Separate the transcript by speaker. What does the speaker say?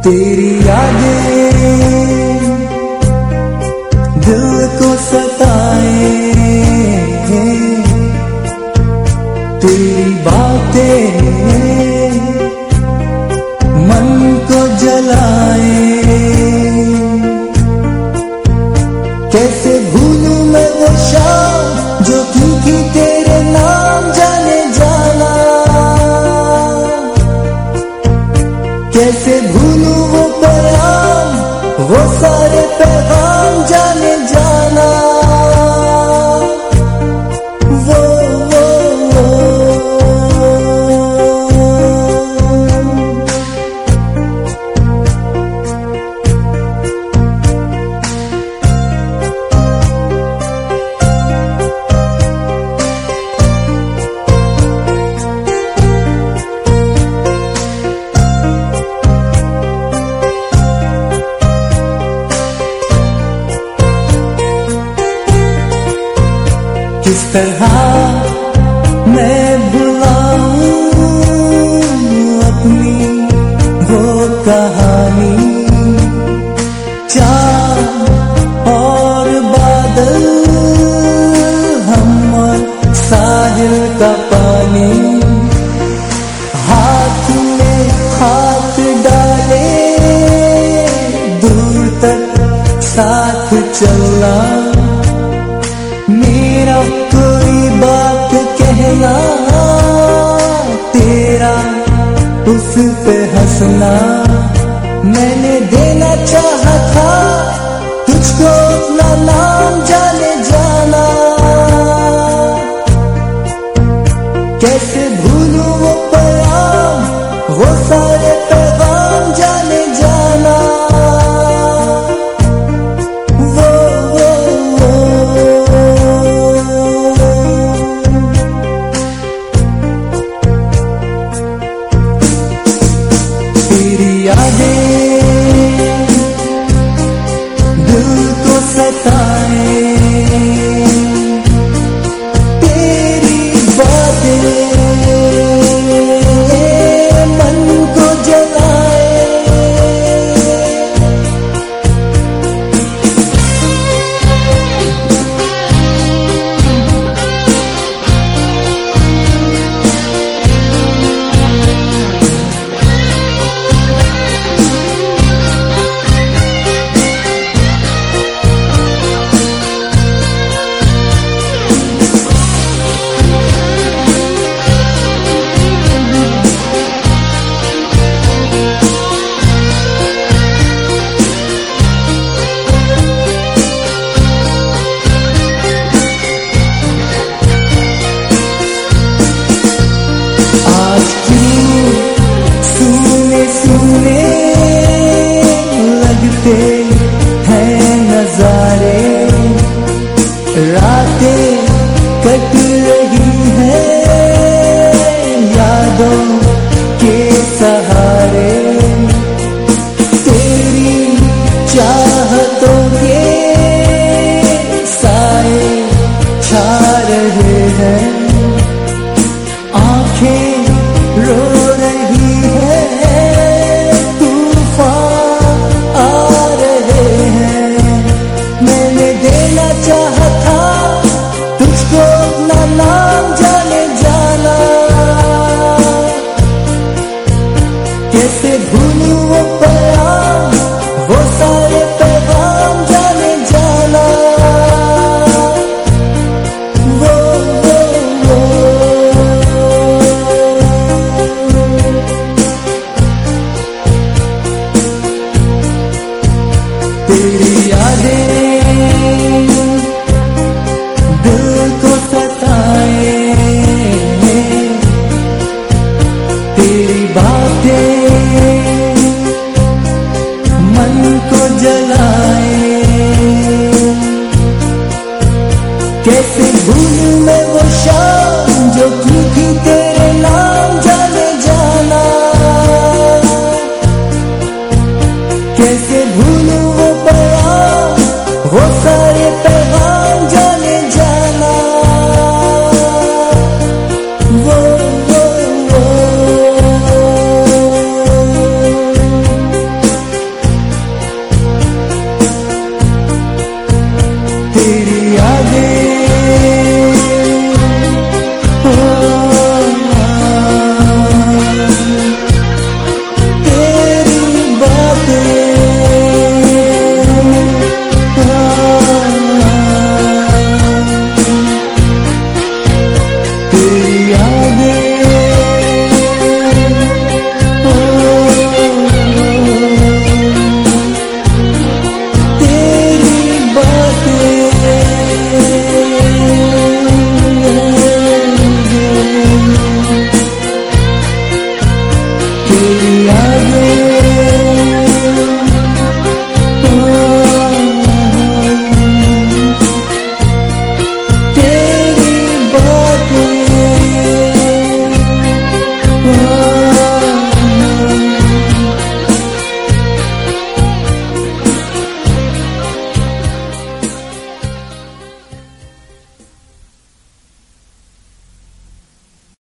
Speaker 1: तेरी यादें दिल को सताए, तेरी बातें मन को जलाए। कैसे भूलूं मैं वो शाम जो की तेरे नाम जाने जाना। कैसे भूलूं वो पैगाम, वो सारे पैगाम जाने जाना। किस तरह मैं भुलाऊं अपनी वो कहानी। चाँद और बादल, हम और साहिल का पानी। हाथ में हाथ डाले दूर तक साथ चलना। मेरा कोई बात कहना, तेरा उस पे हंसना। मैंने देना चाहा था तुझको अपना नाम जाने जाना। कैसे भूलूं वो पैगाम, वो सारे पैगाम जाने जाना। तेरी यादें दिल को सताए, तेरी बातें मन को जलाए। सुने लगते हैं नजारे, रातें कट रही हैं यादों के सहारे। तेरी चाहतों के साए छा रहे हैं, आंखें रो रही है, तूफान आ रहे हैं। मैंने देना चाहा था तुझको अपना नाम जाने जाना। कैसे भूलूं वो प्यार,